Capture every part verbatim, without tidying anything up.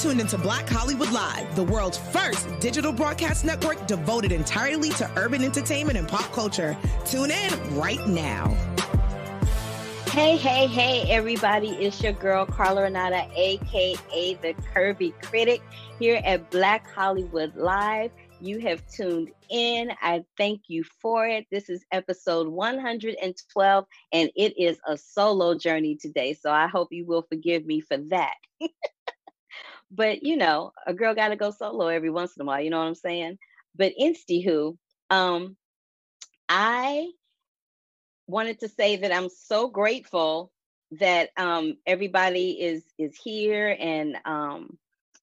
tuned into Black Hollywood Live, the world's first digital broadcast network devoted entirely to urban entertainment and pop culture. Tune in right now. Hey, hey, hey, everybody. It's your girl, Carla Renata, a k a. The Curvy Critic, here at Black Hollywood Live. You have tuned in. I thank you for it. This is episode one hundred twelve, and it is a solo journey today. So I hope you will forgive me for that. But, you know, a girl got to go solo every once in a while. You know what I'm saying? But instihoo, um, I wanted to say that I'm so grateful that um, everybody is is here and um,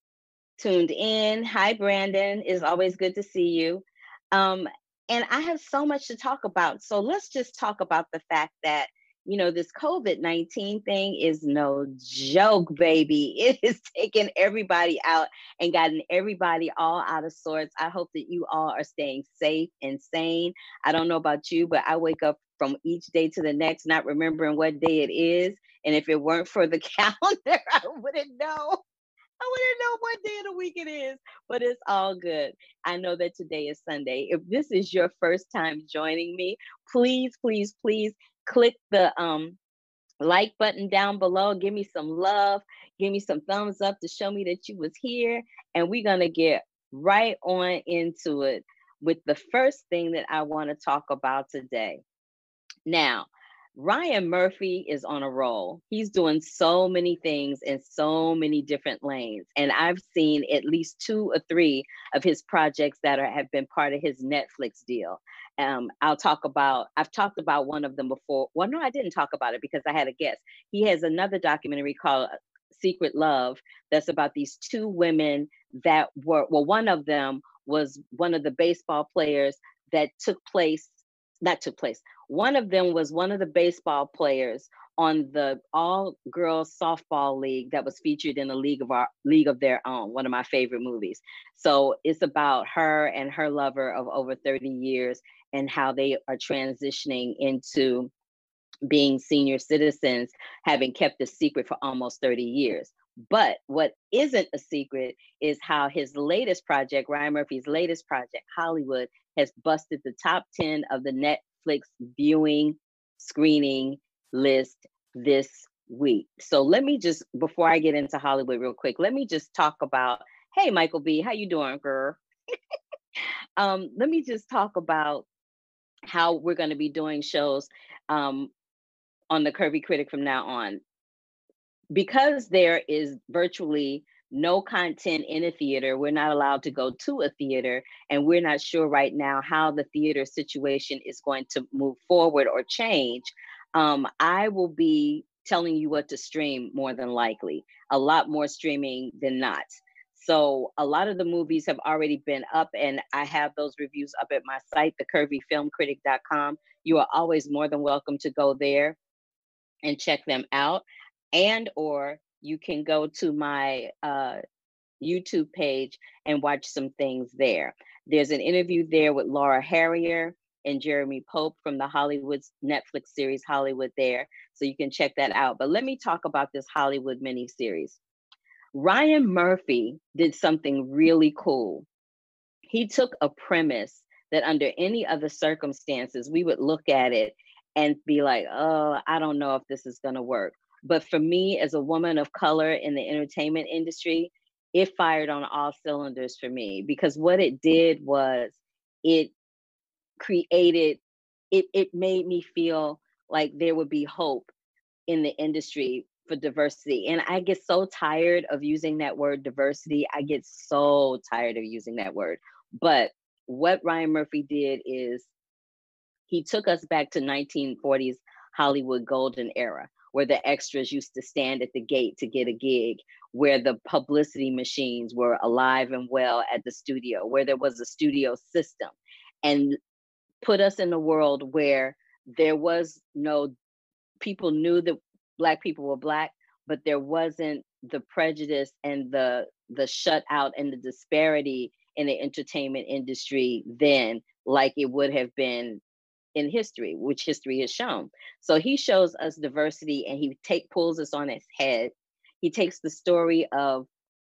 tuned in. Hi, Brandon. It's always good to see you. Um, and I have so much to talk about. So let's just talk about the fact that, you know, this COVID nineteen thing is no joke, baby. It has taken everybody out and gotten everybody all out of sorts. I hope that you all are staying safe and sane. I don't know about you, but I wake up from each day to the next, not remembering what day it is. And if it weren't for the calendar, I wouldn't know. I wouldn't know what day of the week it is, but it's all good. I know that today is Sunday. If this is your first time joining me, please, please, please click the um, like button down below. Give me some love. Give me some thumbs up to show me that you was here. And we're going to get right on into it with the first thing that I want to talk about today. Now, Ryan Murphy is on a roll. He's doing so many things in so many different lanes. And I've seen at least two or three of his projects that are, have been part of his Netflix deal. Um, I'll talk about, I've talked about one of them before. Well, no, I didn't talk about it because I had a guest. He has another documentary called Secret Love that's about these two women that were, well, one of them was one of the baseball players that took place, not took place. One of them was one of the baseball players on the all-girls softball league that was featured in a league of our league of their own, one of my favorite movies. So it's about her and her lover of over thirty years and how they are transitioning into being senior citizens, having kept a secret for almost thirty years. But what isn't a secret is how his latest project, Ryan Murphy's latest project, Hollywood, has busted the top ten of the Netflix viewing screening list this week. So let me just, before I get into Hollywood real quick, let me just talk about, hey, Michael B., how you doing, girl? um, let me just talk about how we're going to be doing shows um, on the Curvy Critic from now on. Because there is virtually no content in a theater, we're not allowed to go to a theater, and we're not sure right now how the theater situation is going to move forward or change. Um, I will be telling you what to stream more than likely, a lot more streaming than not. So a lot of the movies have already been up, and I have those reviews up at my site, the curvy film critic dot com. You are always more than welcome to go there and check them out. And or you can go to my uh, YouTube page and watch some things there. There's an interview there with Laura Harrier and Jeremy Pope from the Hollywood Netflix series Hollywood there. So you can check that out. But let me talk about this Hollywood miniseries. Ryan Murphy did something really cool. He took a premise that under any other circumstances, we would look at it and be like, oh, I don't know if this is going to work. But for me, as a woman of color in the entertainment industry, it fired on all cylinders for me, because what it did was it created, it, it made me feel like there would be hope in the industry for diversity. And I get so tired of using that word diversity. I get so tired of using that word. But what Ryan Murphy did is he took us back to nineteen forties Hollywood golden era, where the extras used to stand at the gate to get a gig, where the publicity machines were alive and well at the studio, where there was a studio system, and put us in a world where there was no, people knew that Black people were Black, but there wasn't the prejudice and the the shutout and the disparity in the entertainment industry then, like it would have been in history, which history has shown. So he shows us diversity, and he take pulls us on its head. He takes the story of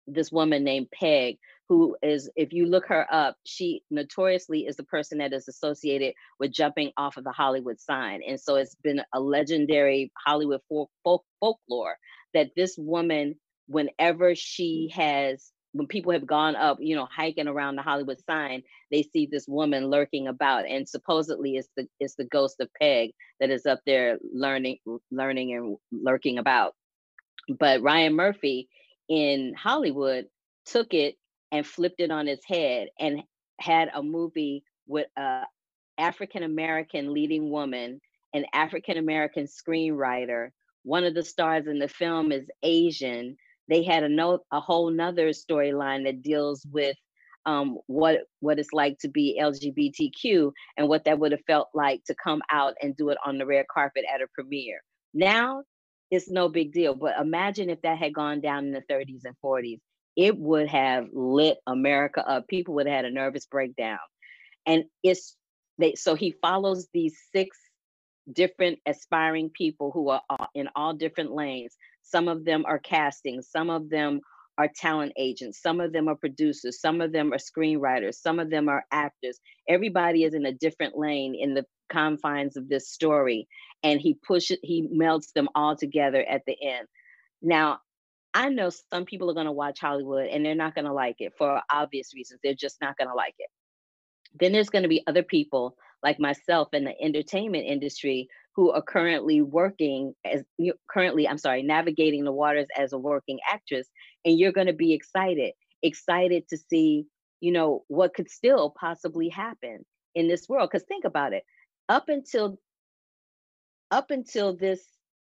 this woman named Peg, who is, if you look her up, she notoriously is the person that is associated with jumping off of the Hollywood sign. And so it's been a legendary Hollywood folk, folk, folklore that this woman, whenever she has, when people have gone up, you know, hiking around the Hollywood sign, they see this woman lurking about, and supposedly it's the it's the ghost of Peg that is up there learning, learning and lurking about. But Ryan Murphy in Hollywood took it and flipped it on its head and had a movie with a African American leading woman, an African American screenwriter. One of the stars in the film is Asian. They had a no, a whole nother storyline that deals with um, what what it's like to be L G B T Q and what that would have felt like to come out and do it on the red carpet at a premiere. Now it's no big deal, but imagine if that had gone down in the thirties and forties. It would have lit America up. People would have had a nervous breakdown. And it's they so he follows these six different aspiring people who are in all different lanes. Some of them are casting, some of them are talent agents, some of them are producers, some of them are screenwriters, some of them are actors. Everybody is in a different lane in the confines of this story, and he pushes he melds them all together at the end. Now, I know some people are going to watch Hollywood and they're not going to like it for obvious reasons. They're just not going to like it. Then there's going to be other people like myself in the entertainment industry who are currently working as currently, I'm sorry, navigating the waters as a working actress. And you're going to be excited, excited to see, you know, what could still possibly happen in this world. Because think about it, up until, up until this,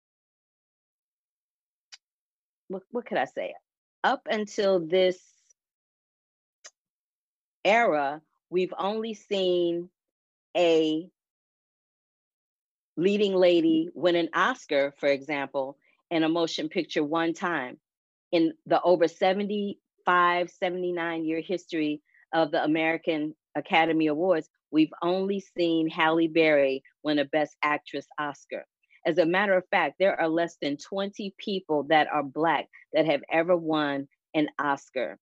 what, what could I say? Up until this era, we've only seen a leading lady win an Oscar, for example, in a motion picture one time. In the over seventy-five, seventy-nine year history of the American Academy Awards, we've only seen Halle Berry win a Best Actress Oscar. As a matter of fact, there are less than twenty people that are Black that have ever won an Oscar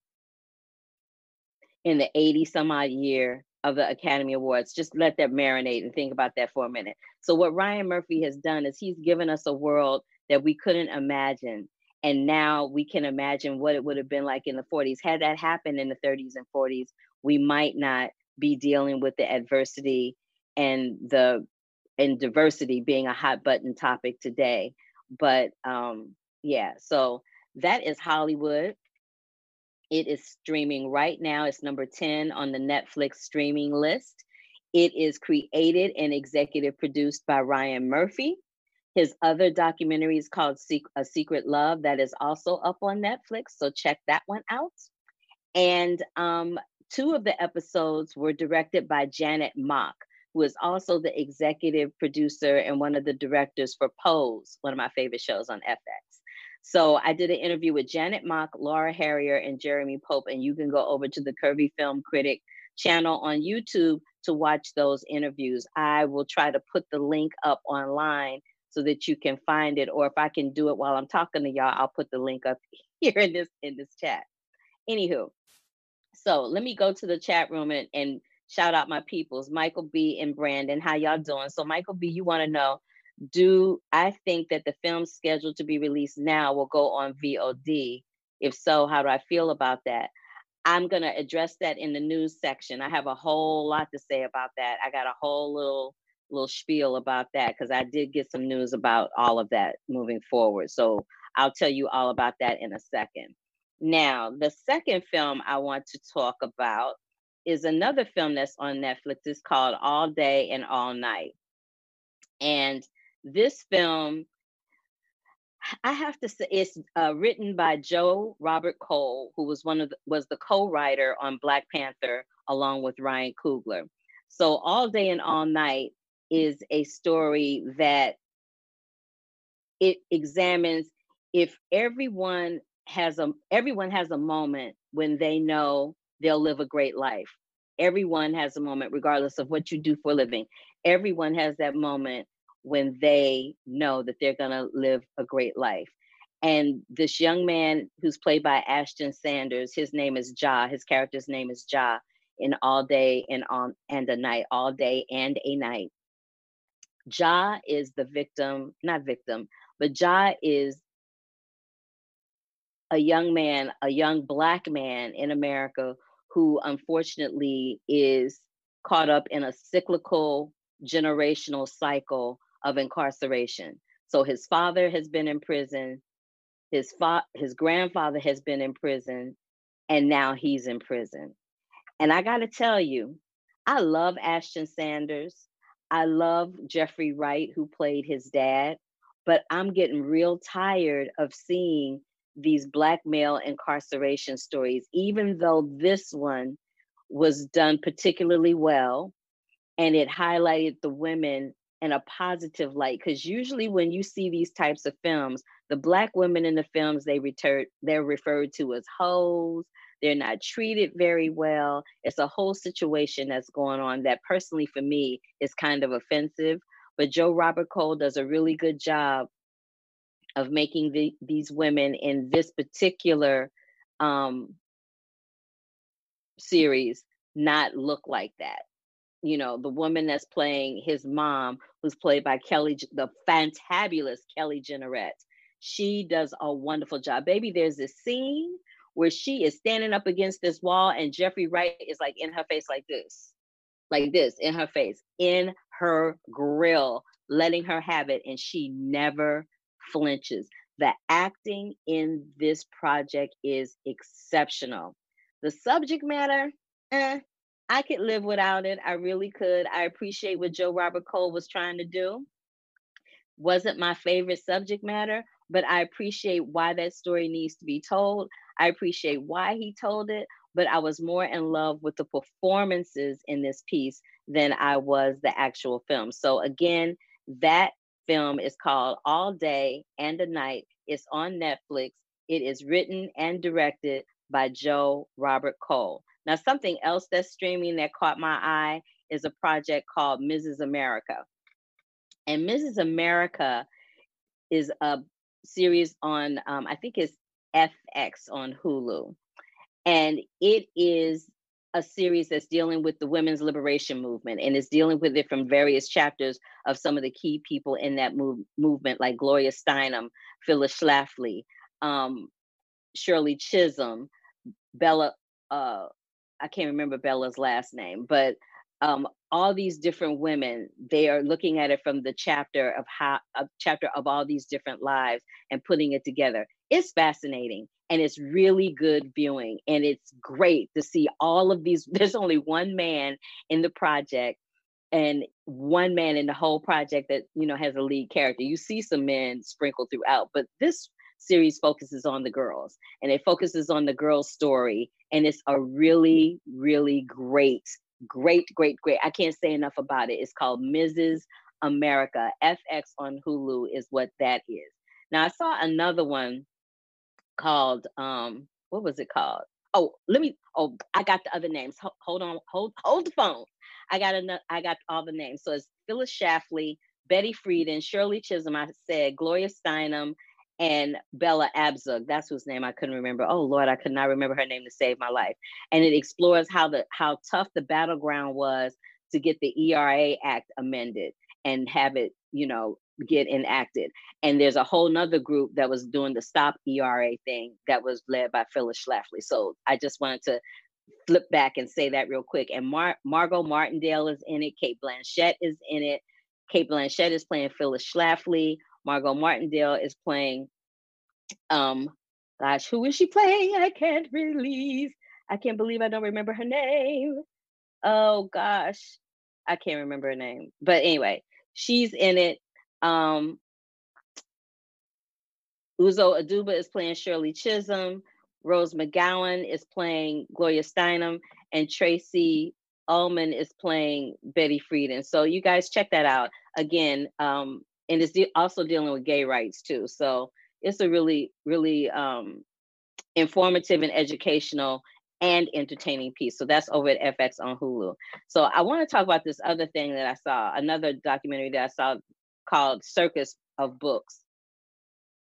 in the eighty some odd year of the Academy Awards. Just let that marinate and think about that for a minute. So what Ryan Murphy has done is he's given us a world that we couldn't imagine. And now we can imagine what it would have been like in the forties. Had that happened in the thirties and forties, we might not be dealing with the adversity and the and diversity being a hot button topic today. But um, yeah, so that is Hollywood. It is streaming right now. It's number ten on the Netflix streaming list. It is created and executive produced by Ryan Murphy. His other documentary is called A Secret Love, that is also up on Netflix, so check that one out. And um, two of the episodes were directed by Janet Mock, who is also the executive producer and one of the directors for Pose, one of my favorite shows on F X. So I did an interview with Janet Mock, Laura Harrier, and Jeremy Pope, and you can go over to the Curvy Film Critic channel on YouTube to watch those interviews. I will try to put the link up online so that you can find it, or if I can do it while I'm talking to y'all, I'll put the link up here in this in this chat. Anywho, so let me go to the chat room and, and shout out my peoples, Michael B and Brandon. How y'all doing? So Michael B, you want to know, do I think that the film scheduled to be released now will go on V O D? If so, how do I feel about that? I'm going to address that in the news section. I have a whole lot to say about that. I got a whole little little spiel about that because I did get some news about all of that moving forward. So I'll tell you all about that in a second. Now, the second film I want to talk about is another film that's on Netflix. It's called All Day and All Night. And this film, I have to say, it's uh, written by Joe Robert Cole, who was one of the, was the co-writer on Black Panther, along with Ryan Coogler. So All Day and All Night is a story that it examines if everyone has a everyone has a moment when they know they'll live a great life. Everyone has a moment, regardless of what you do for a living. Everyone has that moment when they know that they're going to live a great life. And this young man who's played by Ashton Sanders, his name is Ja. His character's name is Ja in All Day and on and a Night, All Day and a Night. Ja is the victim, not victim, but Ja is a young man, a young Black man in America who unfortunately is caught up in a cyclical generational cycle of incarceration. So his father has been in prison, his fa- his grandfather has been in prison, and now he's in prison. And I got to tell you, I love Ashton Sanders. I love Jeffrey Wright, who played his dad, but I'm getting real tired of seeing these Black male incarceration stories, even though this one was done particularly well and it highlighted the women in a positive light. Because usually when you see these types of films, the Black women in the films, they return, they're referred to as hoes. They're not treated very well. It's a whole situation that's going on that personally for me is kind of offensive. But Joe Robert Cole does a really good job of making the, these women in this particular um, series not look like that. You know, the woman that's playing his mom, who's played by Kelly, the fantabulous Kelly Jeanneret, she does a wonderful job. Baby, there's this scene where she is standing up against this wall and Jeffrey Wright is like in her face like this, like this, in her face, in her grill, letting her have it. And she never flinches. The acting in this project is exceptional. The subject matter, eh, I could live without it. I really could. I appreciate what Joe Robert Cole was trying to do. Wasn't my favorite subject matter, but I appreciate why that story needs to be told. I appreciate why he told it, but I was more in love with the performances in this piece than I was the actual film. So again, that film is called All Day and a Night. It's on Netflix. It is written and directed by Joe Robert Cole. Now, something else that's streaming that caught my eye is a project called Missus America. And Missus America is a series on, um, I think it's F X on Hulu. And it is a series that's dealing with the women's liberation movement and is dealing with it from various chapters of some of the key people in that move, movement, like Gloria Steinem, Phyllis Schlafly, um, Shirley Chisholm, Bella, uh, I can't remember Bella's last name, but um, all these different women, they are looking at it from the chapter of how, a chapter of all these different lives and putting it together. It's fascinating and it's really good viewing. And it's great to see all of these. There's only one man in the project and one man in the whole project that, you know, has a lead character. You see some men sprinkled throughout, but this series focuses on the girls and it focuses on the girls' story. And it's a really, really great, great, great, great. I can't say enough about it. It's called Missus America. F X on Hulu is what that is. Now I saw another one called, um, what was it called? Oh, let me, oh, I got the other names. Hold, hold on, hold, hold the phone. I got enough, I got all the names. So it's Phyllis Schlafly, Betty Friedan, Shirley Chisholm, I said, Gloria Steinem, and Bella Abzug. That's whose name I couldn't remember. Oh Lord, I could not remember her name to save my life. And it explores how the how tough the battleground was to get the E R A Act amended and have it, you know, get enacted. And there's a whole nother group that was doing the Stop E R A thing that was led by Phyllis Schlafly. So I just wanted to flip back and say that real quick. And Mar- Margot Martindale is in it. Cate Blanchett is in it. Cate Blanchett is playing Phyllis Schlafly. Margot Martindale is playing, um, gosh, who is she playing? I can't release. I can't believe I don't remember her name. Oh gosh, I can't remember her name. But anyway, she's in it. Um, Uzo Aduba is playing Shirley Chisholm. Rose McGowan is playing Gloria Steinem, and Tracy Ullman is playing Betty Friedan. So you guys check that out again. Um, and it's de- also dealing with gay rights too. So it's a really, really um, informative and educational and entertaining piece. So that's over at F X on Hulu. So I want to talk about this other thing that I saw, another documentary that I saw called Circus of Books.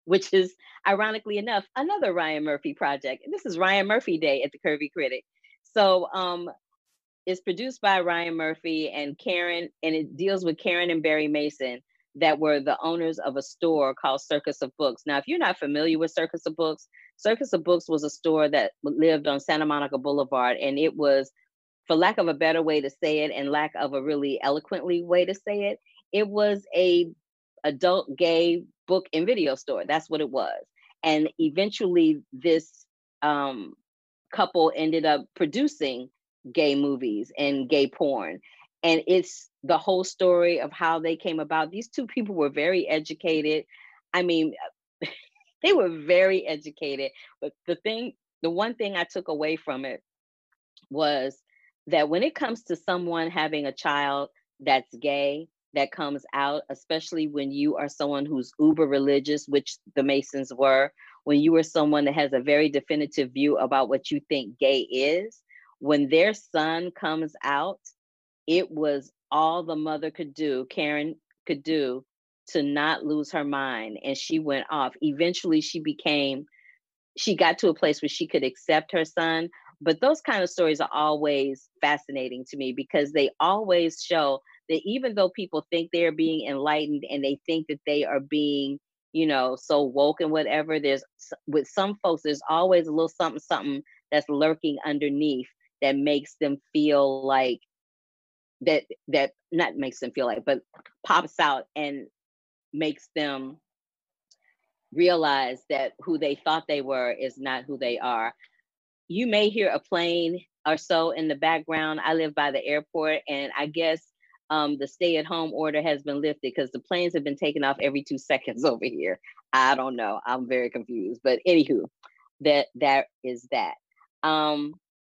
which is ironically enough another Ryan Murphy project. And this is Ryan Murphy Day at the Curvy Critic. So um, it's produced by Ryan Murphy and Karen, and it deals with Karen and Barry Mason, that were the owners of a store called Circus of Books. Now, if you're not familiar with Circus of Books, Circus of Books was a store that lived on Santa Monica Boulevard, and it was, for lack of a better way to say it, and lack of a really eloquently way to say it, it was a adult gay book and video store. That's what it was. And eventually this um, couple ended up producing gay movies and gay porn. And it's the whole story of how they came about. These two people were very educated. I mean, they were very educated. But the thing, the one thing I took away from it was that when it comes to someone having a child that's gay, that comes out, especially when you are someone who's uber religious, which the Masons were, when you are someone that has a very definitive view about what you think gay is, when their son comes out, it was all the mother could do, Karen could do, to not lose her mind. And she went off. Eventually she became, she got to a place where she could accept her son. But those kind of stories are always fascinating to me, because they always show that even though people think they're being enlightened and they think that they are being, you know, so woke and whatever, there's, with some folks, there's always a little something, something that's lurking underneath that makes them feel like, that, that not makes them feel like, but pops out and makes them realize that who they thought they were is not who they are. You may hear a plane or so in the background. I live by the airport, and I guess um, the stay-at-home order has been lifted because the planes have been taken off every two seconds over here. I don't know. I'm very confused. But anywho, that that is that. Um,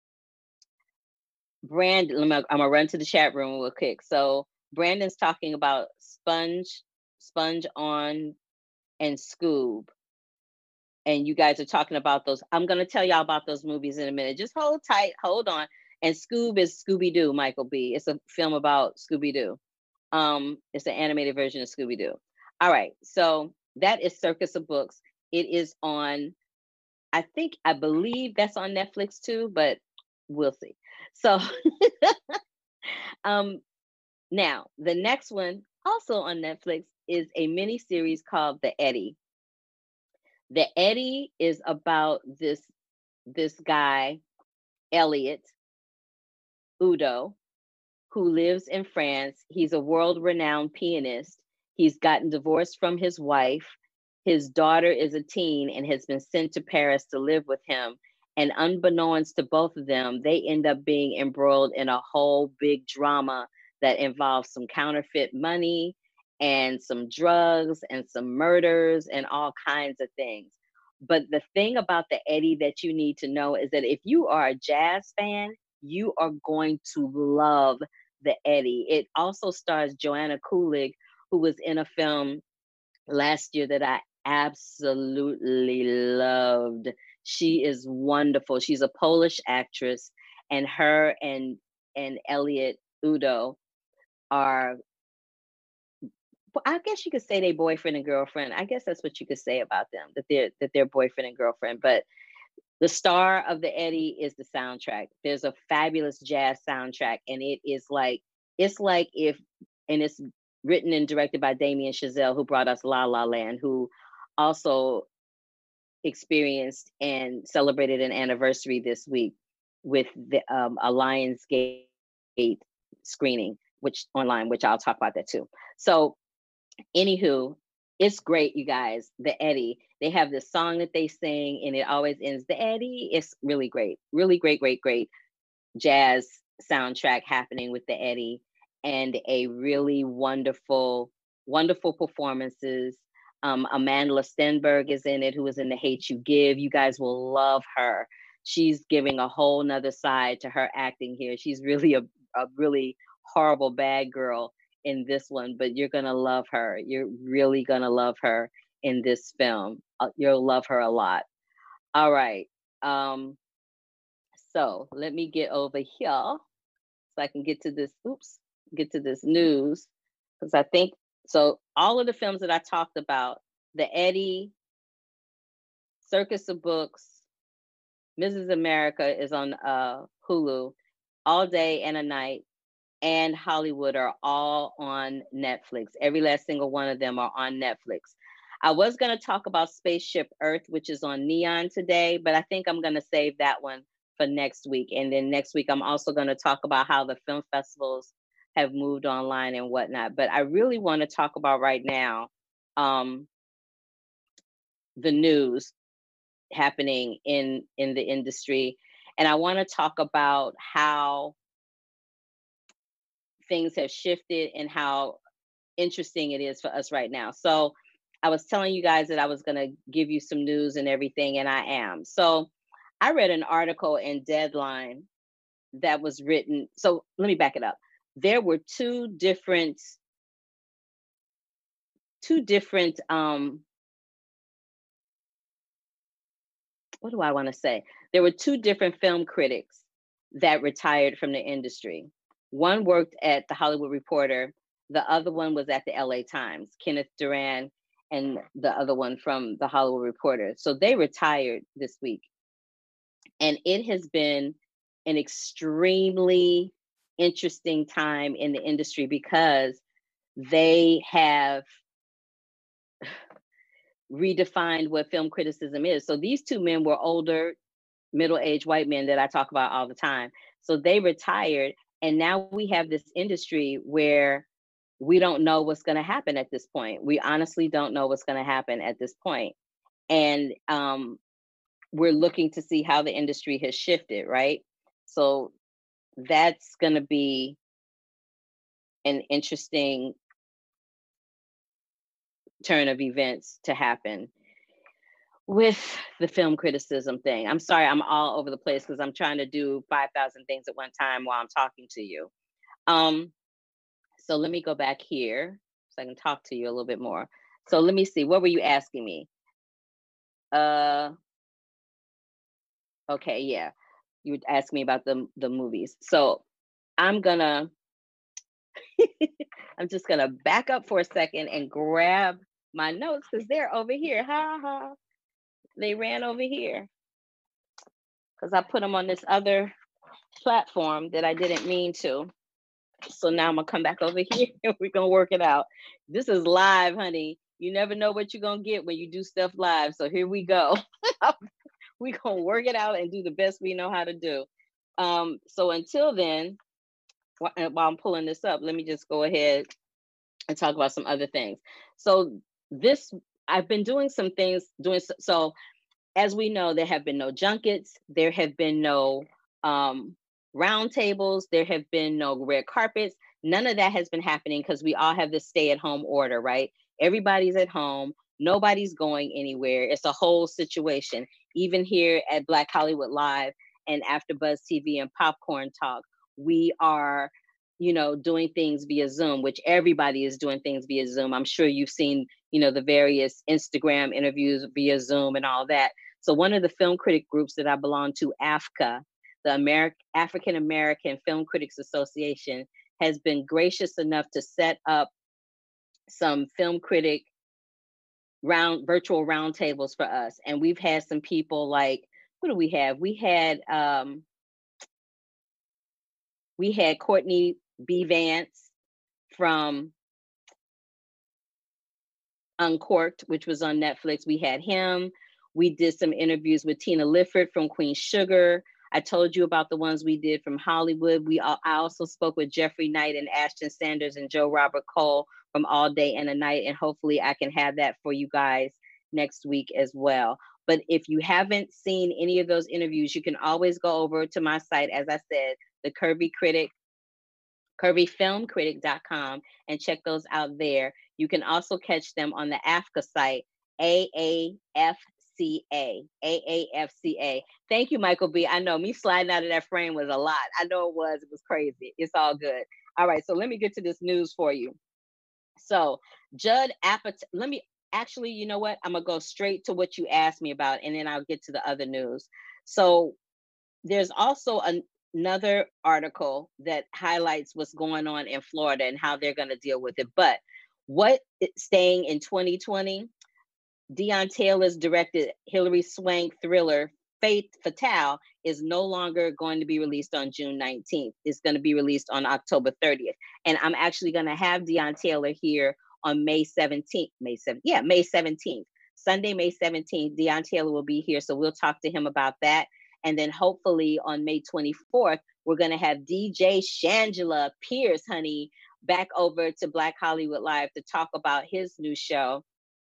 Brandon, I'm gonna, I'm gonna run to the chat room real quick. So Brandon's talking about Sponge, Sponge On, and Scoob. And you guys are talking about those. I'm going to tell y'all about those movies in a minute. Just hold tight, hold on. And Scoob is Scooby-Doo, Michael B. It's a film about Scooby-Doo. Um, it's an animated version of Scooby-Doo. All right, so that is Circus of Books. It is on, I think, I believe that's on Netflix too, but we'll see. So um, now, the next one, also on Netflix, is a mini series called The Eddy. The Eddy is about this, this guy, Elliot Udo, who lives in France. He's a world-renowned pianist. He's gotten divorced from his wife. His daughter is a teen and has been sent to Paris to live with him. And unbeknownst to both of them, they end up being embroiled in a whole big drama that involves some counterfeit money and some drugs and some murders and all kinds of things. But the thing about The Eddy that you need to know is that if you are a jazz fan, you are going to love The Eddy. It also stars Joanna Kulig, who was in a film last year that I absolutely loved. She is wonderful. She's a Polish actress, and her and and Elliot Udo are, I guess you could say they boyfriend and girlfriend. I guess that's what you could say about them, that they're that they're boyfriend and girlfriend. But the star of The Eddy is the soundtrack. There's a fabulous jazz soundtrack, and it is like, it's like if, and it's written and directed by Damien Chazelle, who brought us La La Land, who also experienced and celebrated an anniversary this week with the um, a Lionsgate screening, which online, which I'll talk about that too. So anywho, it's great, you guys. The Eddy, they have this song that they sing and it always ends, The Eddy. It's really great, really great, great, great jazz soundtrack happening with The Eddy, and a really wonderful, wonderful performances. Um, Amanda Stenberg is in it, who is in The Hate U Give. You guys will love her. She's giving a whole nother side to her acting here. She's really a, a really horrible bad girl in this one, but you're gonna love her. You're really gonna love her in this film. Uh, you'll love her a lot. All right. Um, so let me get over here so I can get to this, oops, get to this news. Because I think, so all of the films that I talked about, The Eddy, Circus of Books, Missus America is on uh, Hulu, All Day and a Night, and Hollywood are all on Netflix. Every last single one of them are on Netflix. I was going to talk about Spaceship Earth, which is on Neon today, but I think I'm going to save that one for next week. And then next week, I'm also going to talk about how the film festivals have moved online and whatnot. But I really want to talk about right now um, the news happening in, in the industry. And I want to talk about how things have shifted and how interesting it is for us right now. So I was telling you guys that I was going to give you some news and everything, and I am. So I read an article in Deadline that was written. So let me back it up. There were two different, two different, um, what do I want to say? There were two different film critics that retired from the industry. One worked at the Hollywood Reporter. The other one was at the L A Times, Kenneth Duran, and the other one from the Hollywood Reporter. So they retired this week. And it has been an extremely interesting time in the industry because they have redefined what film criticism is. So these two men were older, middle-aged white men that I talk about all the time. So they retired, and now we have this industry where we don't know what's going to happen at this point. We honestly don't know what's going to happen at this point. And um, we're looking to see how the industry has shifted, right? So that's going to be an interesting turn of events to happen with the film criticism thing. I'm sorry, I'm all over the place because I'm trying to do five thousand things at one time while I'm talking to you. Um, so let me go back here so I can talk to you a little bit more. So let me see, what were you asking me? Uh, okay, yeah. You would ask me about the, the movies. So I'm gonna, I'm just gonna back up for a second and grab my notes because they're over here. Ha ha. They ran over here because I put them on this other platform that I didn't mean to. So now I'm gonna come back over here and we're gonna work it out. This is live, honey. You never know what you're gonna get when you do stuff live. So here we go. We're gonna work it out and do the best we know how to do. Um, so until then, while I'm pulling this up, let me just go ahead and talk about some other things. So this, I've been doing some things, doing so, so as we know, there have been no junkets, there have been no um, roundtables, there have been no red carpets. None of that has been happening because we all have this stay-at-home order, right? Everybody's at home, nobody's going anywhere. It's a whole situation. Even here at Black Hollywood Live and AfterBuzz T V and Popcorn Talk, we are, you know, doing things via Zoom, which everybody is doing things via Zoom. I'm sure you've seen, you know, the various Instagram interviews via Zoom and all that. So one of the film critic groups that I belong to, AFCA, the Ameri- African American Film Critics Association, has been gracious enough to set up some film critic round virtual roundtables for us. And we've had some people like, what do we have? We had um, we had Courtney B. Vance from Uncorked, which was on Netflix. We had him. We did some interviews with Tina Lifford from Queen Sugar. I told you about the ones we did from Hollywood. We I also spoke with Jeffrey Knight and Ashton Sanders and Joe Robert Cole from All Day and a Night. And hopefully I can have that for you guys next week as well. But if you haven't seen any of those interviews, you can always go over to my site, as I said, the Kirby Critic, kirby film critic dot com, and check those out there. You can also catch them on the AFCA site, A A F C A, A A F C A. Thank you, Michael B. I know me sliding out of that frame was a lot. I know it was. It was crazy. It's all good. All right, so let me get to this news for you. So Judd Apatow, let me, actually, you know what? I'm going to go straight to what you asked me about, and then I'll get to the other news. So there's also an, another article that highlights what's going on in Florida and how they're going to deal with it. But what staying in twenty twenty, Deon Taylor's directed Hilary Swank thriller Fate Fatale is no longer going to be released on June nineteenth. It's going to be released on October thirtieth. And I'm actually going to have Deon Taylor here on May seventeenth. May seventh. Yeah, May seventeenth. Sunday, May seventeenth, Deon Taylor will be here. So we'll talk to him about that. And then hopefully on May twenty-fourth, we're going to have D J Shangela Pierce, honey, back over to Black Hollywood Live to talk about his new show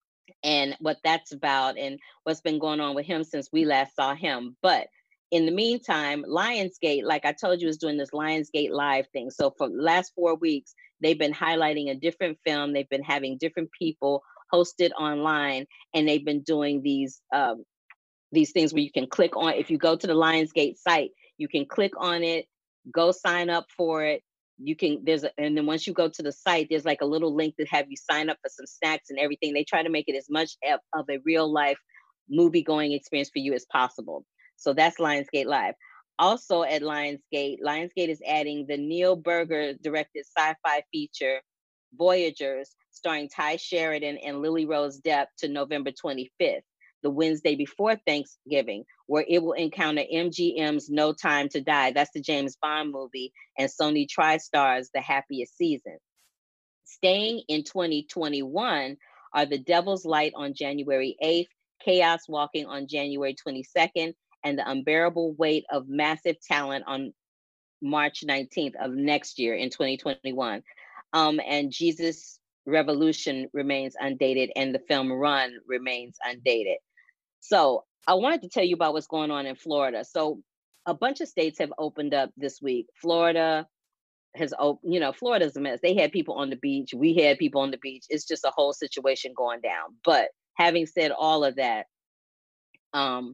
and what that's about and what's been going on with him since we last saw him. But in the meantime, Lionsgate, like I told you, is doing this Lionsgate Live thing. So for the last four weeks, they've been highlighting a different film. They've been having different people hosted online, and they've been doing these um, these things where you can click on. If you go to the Lionsgate site, you can click on it, go sign up for it. You can, there's, a, and then once you go to the site, there's like a little link to have you sign up for some snacks and everything. They try to make it as much of a real life movie going experience for you as possible. So that's Lionsgate Live. Also at Lionsgate, Lionsgate is adding the Neil Burger directed sci-fi feature, Voyagers, starring Ty Sheridan and Lily Rose Depp, to November twenty-fifth, the Wednesday before Thanksgiving, where it will encounter M G M's No Time to Die. That's the James Bond movie, and Sony TriStar's The Happiest Season. Staying in twenty twenty-one are The Devil's Light on January eighth, Chaos Walking on January twenty-second, and The Unbearable Weight of Massive Talent on March nineteenth of next year in twenty twenty-one. Um, and Jesus Revolution remains undated, and the film Run remains undated. So I wanted to tell you about what's going on in Florida. So a bunch of states have opened up this week. Florida has opened, you know, Florida's a mess. They had people on the beach. We had people on the beach. It's just a whole situation going down. But having said all of that, um,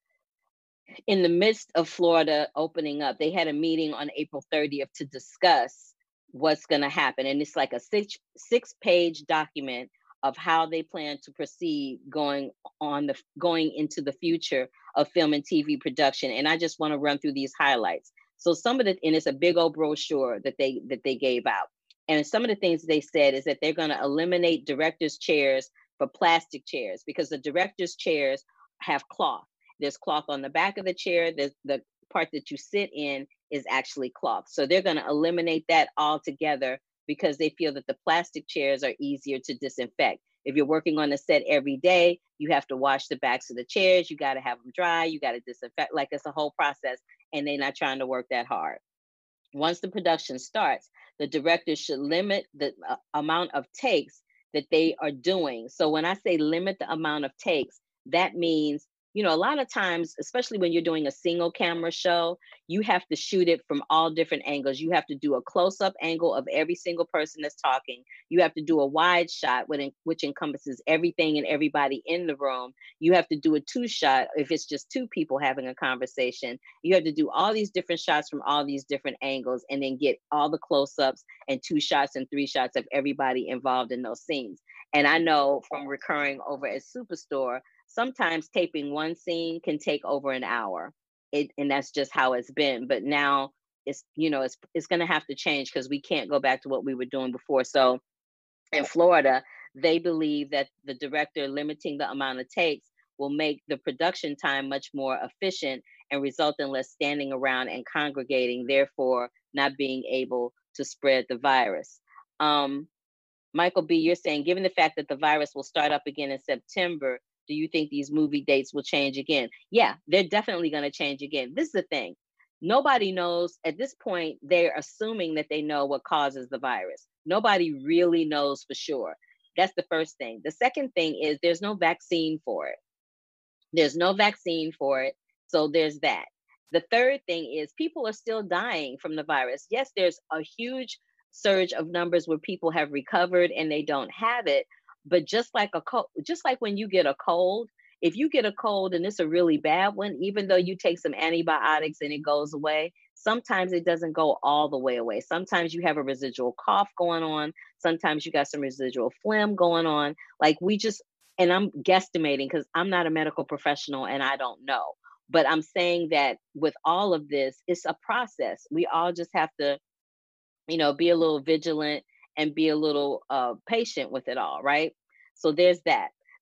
in the midst of Florida opening up, they had a meeting on April thirtieth to discuss what's going to happen. And it's like a six, six page document of how they plan to proceed going on the going into the future of film and T V production. And I just want to run through these highlights. So some of the, and it's a big old brochure that they that they gave out. And some of the things they said is that they're going to eliminate directors' chairs for plastic chairs, because the directors' chairs have cloth. There's cloth on the back of the chair. There's the part that you sit in is actually cloth. So they're going to eliminate that altogether, because they feel that the plastic chairs are easier to disinfect. If you're working on the set every day, you have to wash the backs of the chairs. You got to have them dry. You got to disinfect. Like, it's a whole process, and they're not trying to work that hard. Once the production starts, the directors should limit the uh, amount of takes that they are doing. So when I say limit the amount of takes, that means, you know, a lot of times, especially when you're doing a single camera show, you have to shoot it from all different angles. You have to do a close-up angle of every single person that's talking. You have to do a wide shot, which encompasses everything and everybody in the room. You have to do a two-shot if it's just two people having a conversation. You have to do all these different shots from all these different angles, and then get all the close-ups and two shots and three shots of everybody involved in those scenes. And I know from recurring over at Superstore, sometimes taping one scene can take over an hour. It, and that's just how it's been. But now it's, you know, it's it's going to have to change, because we can't go back to what we were doing before. So in Florida, they believe that the director limiting the amount of takes will make the production time much more efficient and result in less standing around and congregating, therefore not being able to spread the virus. Um, Michael B., you're saying, given the fact that the virus will start up again in September, do you think these movie dates will change again? Yeah, they're definitely going to change again. This is the thing. Nobody knows at this point. They're assuming that they know what causes the virus. Nobody really knows for sure. That's the first thing. The second thing is there's no vaccine for it. There's no vaccine for it. So there's that. The third thing is people are still dying from the virus. Yes, there's a huge surge of numbers where people have recovered and they don't have it. But just like a cold, just like when you get a cold, if you get a cold and it's a really bad one, even though you take some antibiotics and it goes away, sometimes it doesn't go all the way away. Sometimes you have a residual cough going on. Sometimes you got some residual phlegm going on. Like we just, and I'm guesstimating because I'm not a medical professional and I don't know. But I'm saying that with all of this, it's a process. We all just have to, you know, be a little vigilant and be a little uh, patient with it all, right? So there's that.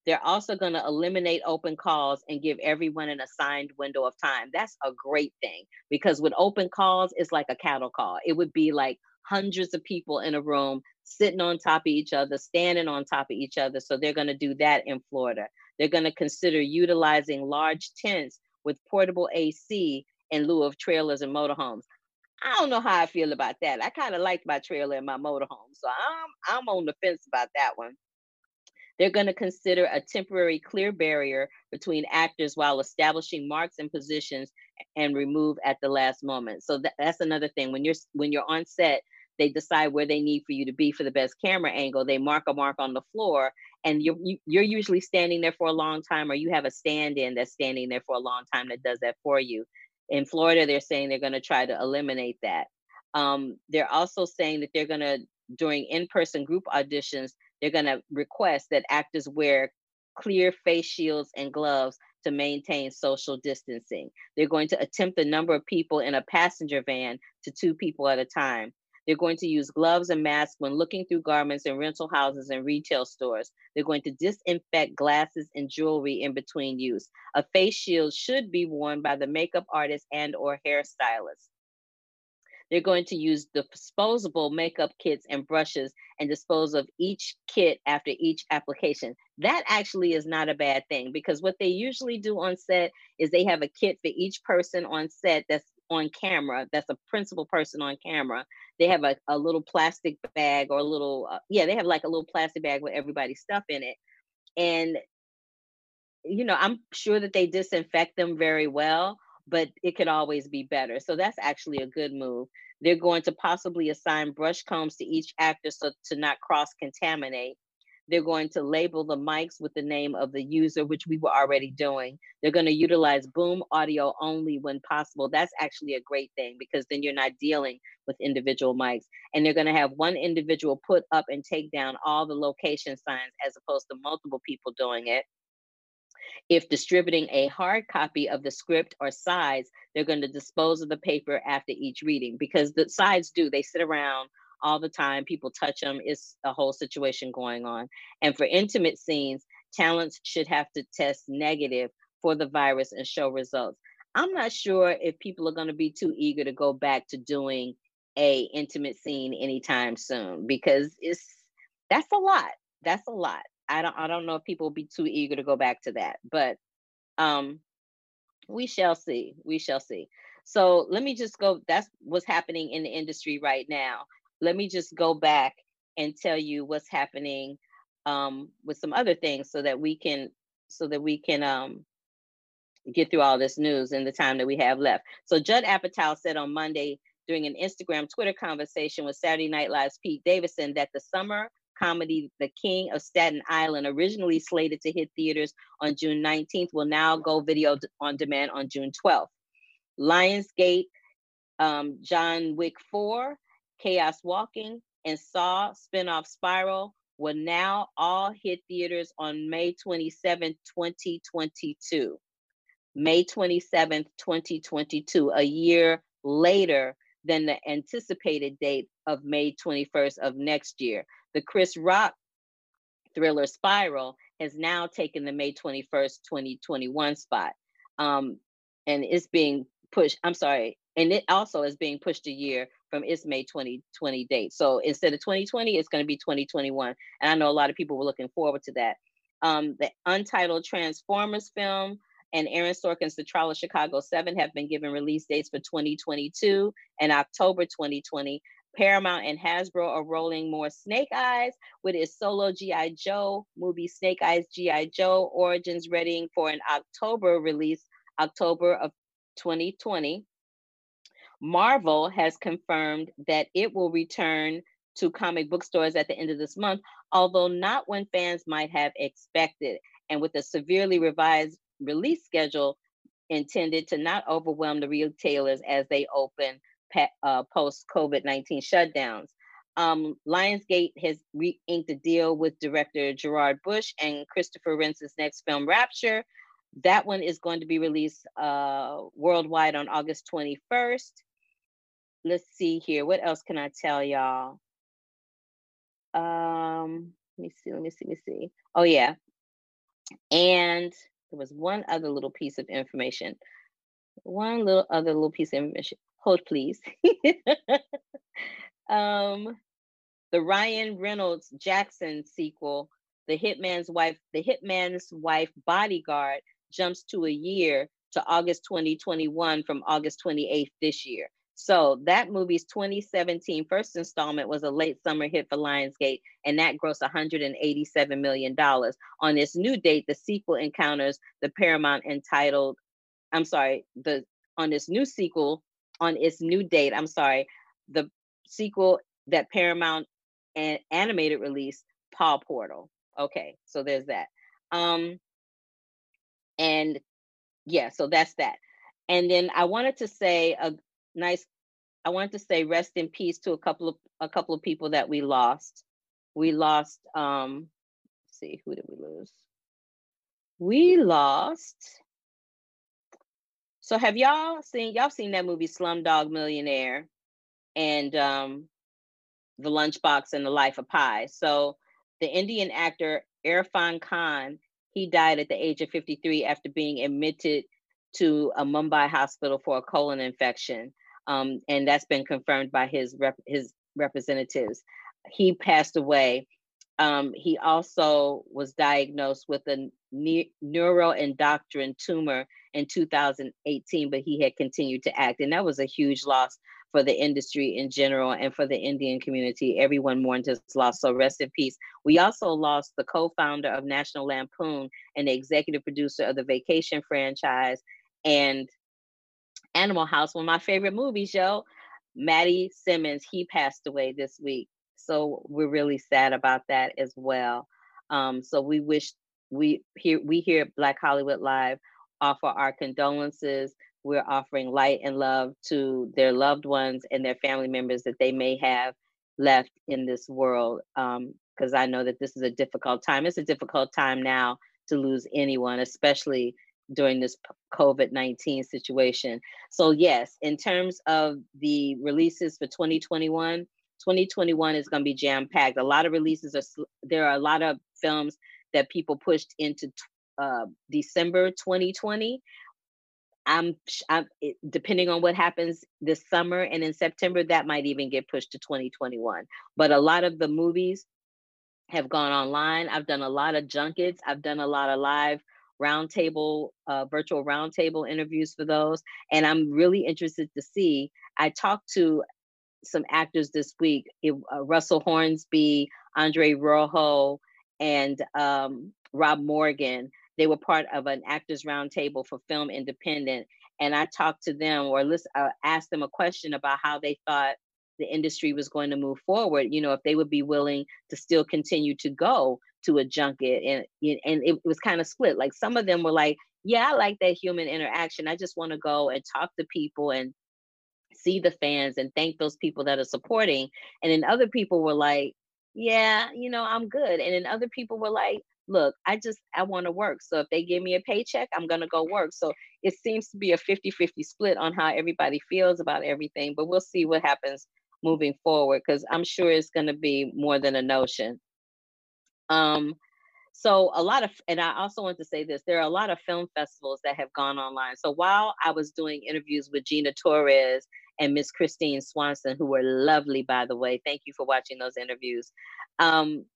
They're also going to eliminate open calls and give everyone an assigned window of time. That's a great thing, because with open calls, it's like a cattle call. It would be like hundreds of people in a room sitting on top of each other, standing on top of each other. So they're going to do that in Florida. They're going to consider utilizing large tents with portable A C in lieu of trailers and motorhomes. I don't know how I feel about that. I kind of liked my trailer and my motorhome, so I'm I'm on the fence about that one. They're going to consider a temporary clear barrier between actors while establishing marks and positions and remove at the last moment. So that, that's another thing. When you're when you're on set, they decide where they need for you to be for the best camera angle. They mark a mark on the floor, and you're you, you're usually standing there for a long time, or you have a stand-in that's standing there for a long time that does that for you. In Florida, they're saying they're going to try to eliminate that. Um, they're also saying that they're going to, during in-person group auditions, they're going to request that actors wear clear face shields and gloves to maintain social distancing. They're going to attempt the number of people in a passenger van to two people at a time. They're going to use gloves and masks when looking through garments in rental houses and retail stores. They're going to disinfect glasses and jewelry in between use. A face shield should be worn by the makeup artist and or hairstylist. They're going to use disposable makeup kits and brushes and dispose of each kit after each application. That actually is not a bad thing, because what they usually do on set is they have a kit for each person on set that's on camera, that's a principal person on camera. They have a, a little plastic bag or a little, uh, yeah, they have like a little plastic bag with everybody's stuff in it. And, you know, I'm sure that they disinfect them very well, but it could always be better. So that's actually a good move. They're going to possibly assign brush combs to each actor so to not cross contaminate. They're going to label the mics with the name of the user, which we were already doing. They're going to utilize boom audio only when possible. That's actually a great thing, because then you're not dealing with individual mics. And they're going to have one individual put up and take down all the location signs as opposed to multiple people doing it. If distributing a hard copy of the script or sides, they're going to dispose of the paper after each reading, because the sides do, they sit around all the time. People touch them. It's a whole situation going on. And for intimate scenes, talents should have to test negative for the virus and show results. I'm not sure if people are going to be too eager to go back to doing a intimate scene anytime soon, because it's that's a lot. That's a lot. I don't I don't know if people will be too eager to go back to that, but um we shall see. We shall see. So let me just go. That's what's happening in the industry right now. Let me just go back and tell you what's happening um with some other things, so that we can so that we can um get through all this news in the time that we have left. So Judd Apatow said on Monday during an Instagram Twitter conversation with Saturday Night Live's Pete Davidson that the summer comedy The King of Staten Island, originally slated to hit theaters on June nineteenth, will now go video on demand on June twelfth. Lionsgate, um, John Wick four, Chaos Walking, and Saw spinoff Spiral will now all hit theaters on May twenty-seventh, twenty twenty-two. May twenty-seventh, twenty twenty-two, a year later than the anticipated date of May twenty-first of next year. The Chris Rock thriller Spiral has now taken the May twenty-first, twenty twenty-one spot. Um, and it's being pushed, I'm sorry, and it also is being pushed a year from its May twenty twenty date. So instead of twenty twenty, it's going to be twenty twenty-one. And I know a lot of people were looking forward to that. Um, the untitled Transformers film and Aaron Sorkin's The Trial of Chicago seven have been given release dates for twenty twenty-two and October twenty twenty. Paramount and Hasbro are rolling more Snake Eyes with its solo G I. Joe movie Snake Eyes G I. Joe Origins, readying for an October release, October of twenty twenty. Marvel has confirmed that it will return to comic book stores at the end of this month, although not when fans might have expected, and with a severely revised release schedule intended to not overwhelm the retailers as they open uh, post COVID nineteen shutdowns. Um, Lionsgate has re-inked a deal with director Gerard Bush and Christopher Rentz's next film, Rapture. That one is going to be released uh, worldwide on August twenty-first. Let's see here. What else can I tell y'all? Um, let me see, let me see, let me see. Oh, yeah. And there was one other little piece of information. One little other little piece of information. Hold, please. um, the Ryan Reynolds Jackson sequel, The Hitman's Wife, The Hitman's Wife Bodyguard, jumps to a year to August twenty twenty-one from August twenty-eighth this year. So that movie's twenty seventeen first installment was a late summer hit for Lionsgate, and that grossed one hundred eighty-seven million dollars. On its new date, the sequel encounters the Paramount entitled, I'm sorry, the on this new sequel, on its new date, I'm sorry, the sequel that Paramount and animated release, Paw Portal. Okay, so there's that. Um, and yeah, so that's that. And then I wanted to say a nice, I wanted to say rest in peace to a couple of a couple of people that we lost. We lost, um, let's see, who did we lose? We lost. So have y'all seen y'all seen that movie Slumdog Millionaire and um The Lunchbox and the Life of Pi? So the Indian actor Irfan Khan, he died at the age of fifty-three after being admitted to a Mumbai hospital for a colon infection. Um, and that's been confirmed by his rep- his representatives. He passed away. Um, he also was diagnosed with a ne- neuroendocrine tumor in two thousand eighteen, but he had continued to act. And that was a huge loss for the industry in general and for the Indian community. Everyone mourned his loss, so rest in peace. We also lost the co-founder of National Lampoon and the executive producer of the Vacation franchise and Animal House, one of my favorite movies, yo. Maddie Simmons, he passed away this week. So we're really sad about that as well. Um, so we wish we here we here at Black Hollywood Live offer our condolences. We're offering light and love to their loved ones and their family members that they may have left in this world. Because um, I know that this is a difficult time. It's a difficult time now to lose anyone, especially during this COVID nineteen situation. So yes, in terms of the releases for twenty twenty-one, twenty twenty-one is going to be jam packed. A lot of releases are, there are a lot of films that people pushed into uh, December twenty twenty. I'm, I'm it, depending on what happens this summer and in September, that might even get pushed to twenty twenty-one. But a lot of the movies have gone online. I've done a lot of junkets. I've done a lot of live roundtable, uh, virtual roundtable interviews for those. And I'm really interested to see. I talked to some actors this week, it, uh, Russell Hornsby, Andre Rojo, and um, Rob Morgan. They were part of an actors roundtable for Film Independent. And I talked to them or listen, uh, asked them a question about how they thought the industry was going to move forward, you know, if they would be willing to still continue to go to a junket. And, and it was kind of split. Like some of them were like, yeah, I like that human interaction. I just want to go and talk to people and see the fans and thank those people that are supporting. And then other people were like, yeah, you know, I'm good. And then other people were like, look, I just, I want to work. So if they give me a paycheck, I'm going to go work. So it seems to be a fifty-fifty split on how everybody feels about everything, but we'll see what happens moving forward, because I'm sure it's going to be more than a notion. Um, so a lot of, and I also want to say this, there are a lot of film festivals that have gone online. So while I was doing interviews with Gina Torres and Miss Christine Swanson, who were lovely, by the way, thank you for watching those interviews. Um,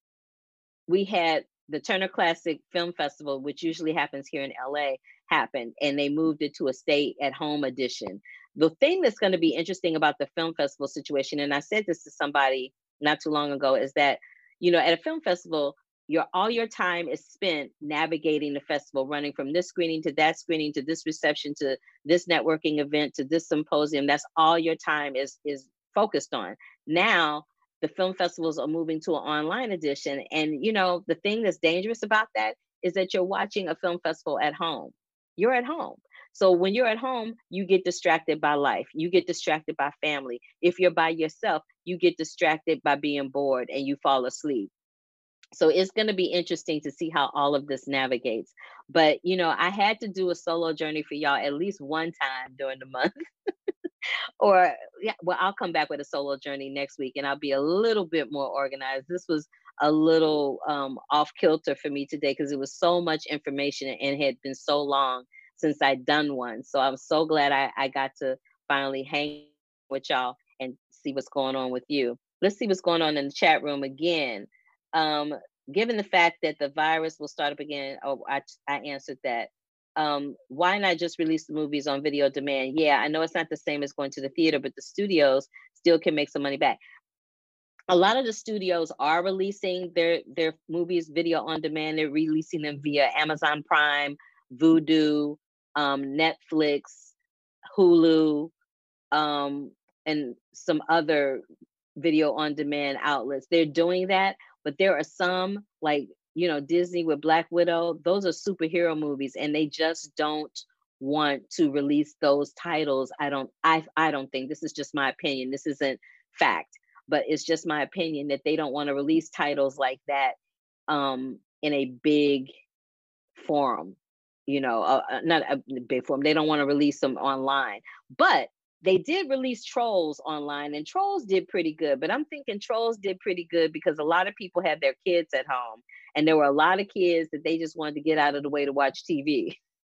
we had the Turner Classic Film Festival, which usually happens here in L A, happened, and they moved it to a stay at home edition. The thing that's going to be interesting about the film festival situation, and I said this to somebody not too long ago, is that, you know, at a film festival, your all your time is spent navigating the festival, running from this screening to that screening to this reception to this networking event to this symposium. That's all your time is is focused on. Now the film festivals are moving to an online edition, and you know the thing that's dangerous about that is that you're watching a film festival at home. You're at home. So when you're at home, you get distracted by life. You get distracted by family. If you're by yourself, you get distracted by being bored and you fall asleep. So it's going to be interesting to see how all of this navigates. But, you know, I had to do a solo journey for y'all at least one time during the month. Or, yeah, well, I'll come back with a solo journey next week and I'll be a little bit more organized. This was a little um, off kilter for me today because it was so much information and it had been so long since I'd done one. So I'm so glad I, I got to finally hang with y'all and see what's going on with you. Let's see what's going on in the chat room again. Um, given the fact that the virus will start up again, oh, I, I answered that. Um, why not just release the movies on video demand? Yeah, I know it's not the same as going to the theater, but the studios still can make some money back. A lot of the studios are releasing their, their movies video on demand. They're releasing them via Amazon Prime, Vudu, um, Netflix, Hulu, um, and some other video on demand outlets. They're doing that, but there are some like, you know, Disney with Black Widow. Those are superhero movies and they just don't want to release those titles. I don't, I, I don't think, this is just my opinion. This isn't fact, but it's just my opinion that they don't want to release titles like that um, in a big forum, you know, uh, not a big forum. They don't want to release them online, but they did release Trolls online and Trolls did pretty good, but I'm thinking Trolls did pretty good because a lot of people had their kids at home and there were a lot of kids that they just wanted to get out of the way to watch T V.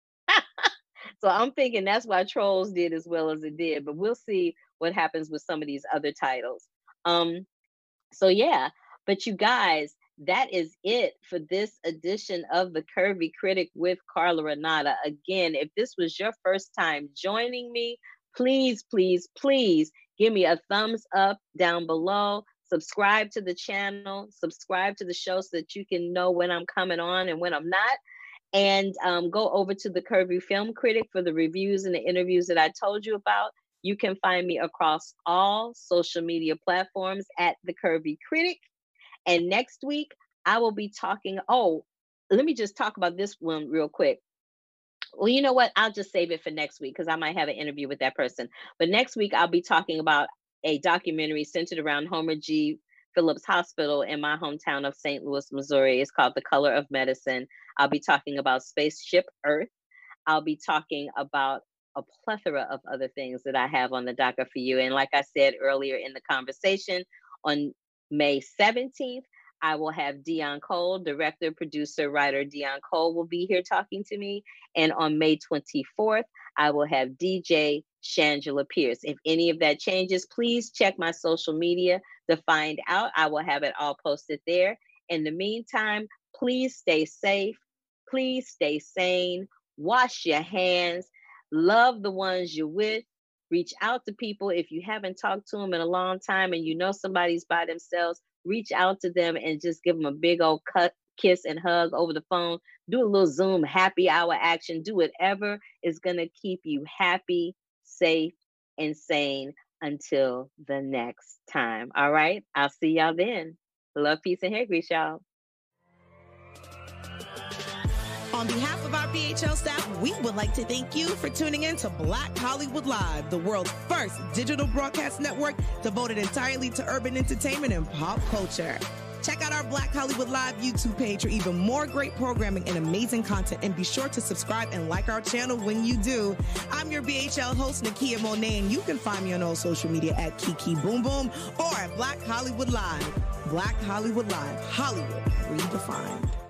So I'm thinking that's why Trolls did as well as it did, but we'll see what happens with some of these other titles. Um, so yeah, but you guys, that is it for this edition of the Curvy Critic with Carla Renata. Again, if this was your first time joining me, please, please, please give me a thumbs up down below. Subscribe to the channel, subscribe to the show so that you can know when I'm coming on and when I'm not. And um, go over to the Curvy Film Critic for the reviews and the interviews that I told you about. You can find me across all social media platforms at the Curvy Critic. And next week, I will be talking, oh, let me just talk about this one real quick. Well, you know what? I'll just save it for next week because I might have an interview with that person. But next week, I'll be talking about a documentary centered around Homer G. Phillips Hospital in my hometown of Saint Louis, Missouri. It's called The Color of Medicine. I'll be talking about Spaceship Earth. I'll be talking about a plethora of other things that I have on the docket for you. And like I said earlier in the conversation, on May seventeenth, I will have Dion Cole, director, producer, writer Dion Cole will be here talking to me. And on May twenty-fourth, I will have D J Shangela Pierce. If any of that changes, please check my social media to find out. I will have it all posted there. In the meantime, please stay safe. Please stay sane. Wash your hands. Love the ones you're with. Reach out to people. If you haven't talked to them in a long time and you know somebody's by themselves, reach out to them and just give them a big old cut, kiss and hug over the phone. Do a little Zoom happy hour action. Do whatever is going to keep you happy, safe, and sane until the next time. All right. I'll see y'all then. Love, peace, and hair grease, y'all. On behalf of our B H L staff, we would like to thank you for tuning in to Black Hollywood Live, the world's first digital broadcast network devoted entirely to urban entertainment and pop culture. Check out our Black Hollywood Live YouTube page for even more great programming and amazing content. And be sure to subscribe and like our channel when you do. I'm your B H L host, Nakia Monet, and you can find me on all social media at Kiki Boom Boom or at Black Hollywood Live. Black Hollywood Live, Hollywood redefined.